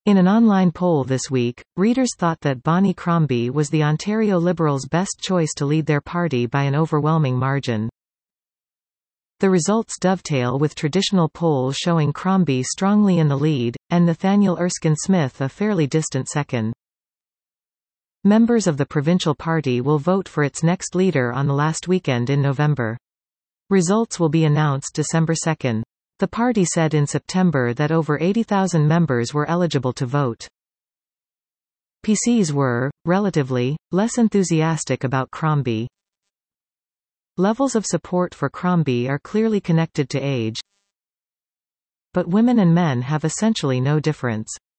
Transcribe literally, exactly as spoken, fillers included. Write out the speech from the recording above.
In an online poll this week, readers thought that Bonnie Crombie was the Ontario Liberals' best choice to lead their party by an overwhelming margin. The results dovetail with traditional polls showing Crombie strongly in the lead, and Nathaniel Erskine Smith a fairly distant second. Members of the provincial party will vote for its next leader on the last weekend in November. Results will be announced December second. The party said in September that over eighty thousand members were eligible to vote. P Cs were, relatively, less enthusiastic about Crombie. Levels of support for Crombie are clearly connected to age, but women and men have essentially no difference.